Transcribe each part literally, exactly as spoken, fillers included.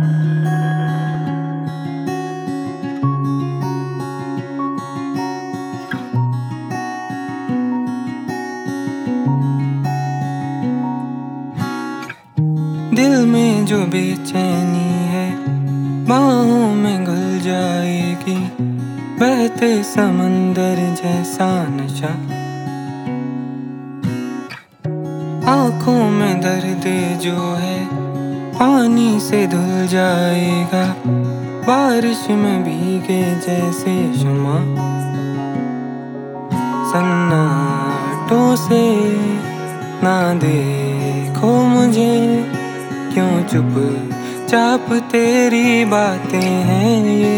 दिल में जो बेचैनी है बाहों में घुल जाएगी, बहते समंदर जैसा नशा। आँखों में दर्द जो है पानी से धुल जाएगा, बारिश में भीगे जैसे शमा। सन्नाटों से ना देखो मुझे, क्यों चुप चाप तेरी बातें हैं ये।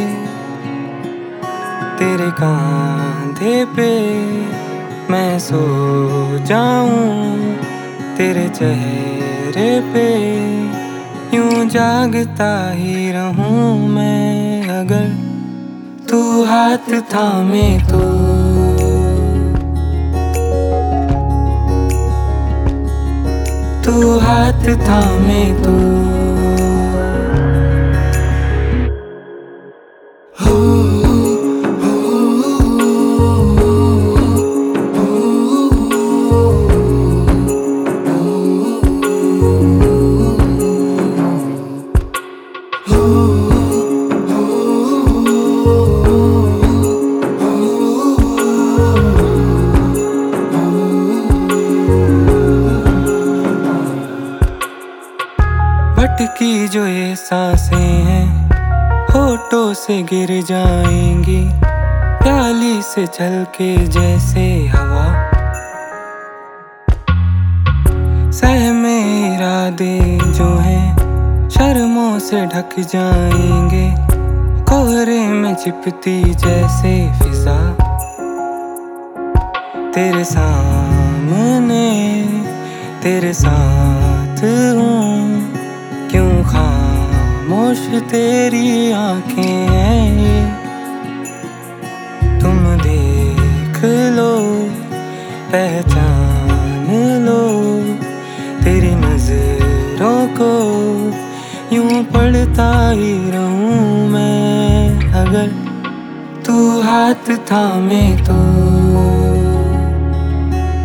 तेरे कांधे पे मैं सो जाऊं, तेरे चेहरे पे यूं जागता ही रहूं मैं। अगर तू हाथ थामे तो तू हाथ थामे तो हो हो भटकी जो ये सांसें हैं होठों से गिर जाएंगी, प्याली से छलके जैसे हवा। सहमे इरादे जो हैं शर्मों से ढक जाएंगे, कोहरे में चिपती जैसे फिजा। तेरे सामने तेरे साथ हूँ, क्यों खामोश तेरी आंखें हैं ये। तुम देख लो पहचान लो, तेरी नजरों को यूं पढ़ता ही रहूं मैं। अगर तू हाथ थामे तो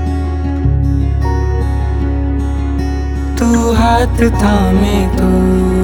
तू हाथ थामे तो